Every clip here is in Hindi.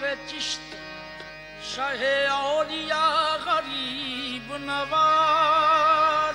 चिश्त शहे औलिया गरीब नवाज,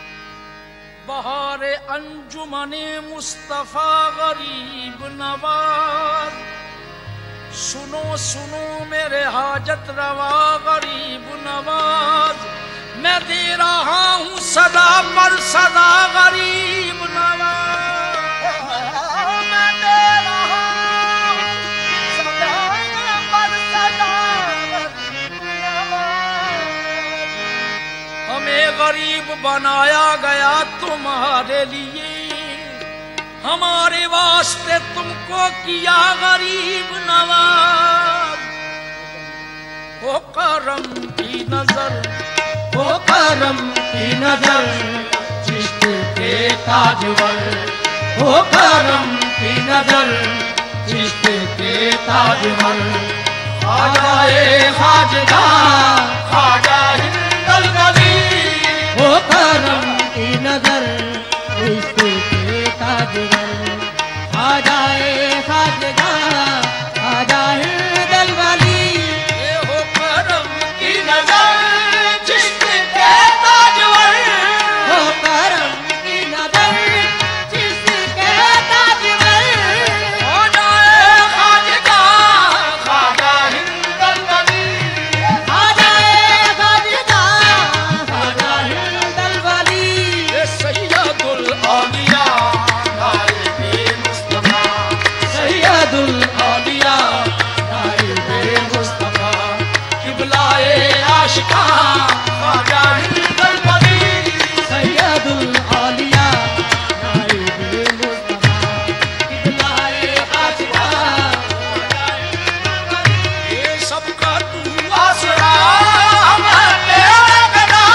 बहारे अंजुमने मुस्तफा गरीब नवाज। सुनो सुनो मेरे हाजत रवा गरीब नवाज, मैं दे रहा हूँ सदा पर सदा गरीब नवाज। मैं दे रहा हूँ सदा पर सदा गरीब नवाज। हमें गरीब बनाया गया तुम्हारे लिए, हमारे वास्ते तुमको किया गरीब नवाज। हो करम की नजर, हो करम की नजर चिश्त के ताजवर, हो करम की नजर चिश्त के ताजवर। ख्वाजाए खाजगा ख्वाजा हिंदल वली, हो करम की नजर चिश्त के ताजवर। ख्वाजाए खाजगा ख्वाजा हिंदल वली, ये हो करम की नजर चिश्त के ताजवर। हो करम की नजर चिश्त के ताजवर। ख्वाजाए खाजगा ख्वाजा हिंदल वली, ख्वाजाए खाजगा ख्वाजा हिंदल वली। ये सैयदुल औलिया नाइबे मुस्तफा, सैयदुल औलिया नाइबे मुस्तफा, किबलाए आशिका ख्वाजा हिंदल वली। सैयदुल औलिया नाइबे मुस्तफा, किबलाए आशिका ख्वाजा हिंदल वली। ये सबका तू आसरा मैं तेरे गदा,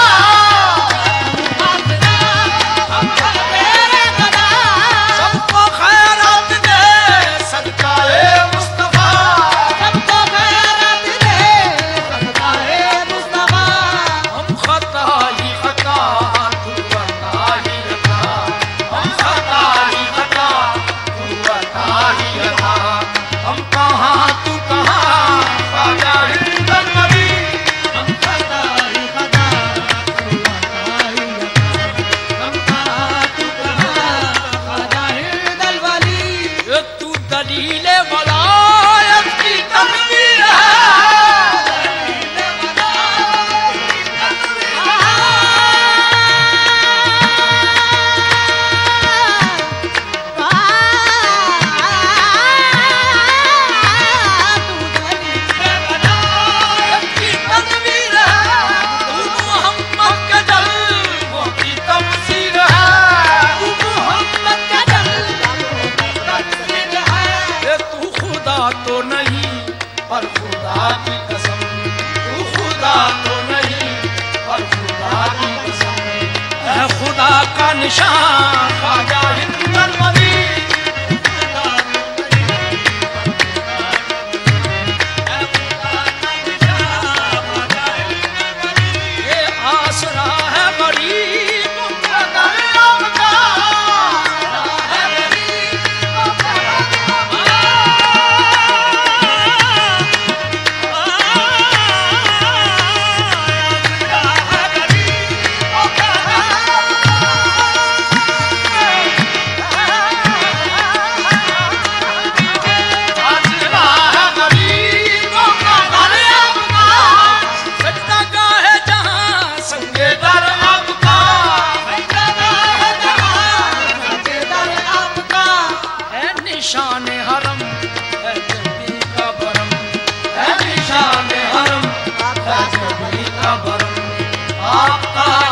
आसरा हम तेरे गदा, सबको खैरात दे सदकाए मुस्तफा। सबको खैरात दे सदकाए मुस्तफा। हम खता ही खता तू अता ही अता, हम खता ही खता तू अता ही अता। हम कहाँ तू कहाँ ख्वाजा हिंदल वली, हम खता ही खता तू अता ही अता, हम कहाँ तू कहाँ ख्वाजा हिंदल वली। ये तू दलीले वलायत की तकबीर है। की तकबीर है, तू मोहम्मद के जल्वों की तमसील है। ये तू खुदा तो नहीं पर खुदा की कसम, तू खुदा तो नहीं पर खुदा की कसम। है खुदा का निशान ख्वाजा हिंदल वली, ये आसरा है गरीबों का दरियाम का। आसरा है गरीबों का दरियाम का। सजदा गाहे जहाँ संगे दर आपका, है निशान हरम है जबी का बरम, है निशान हरम है जबी का बरम। आपका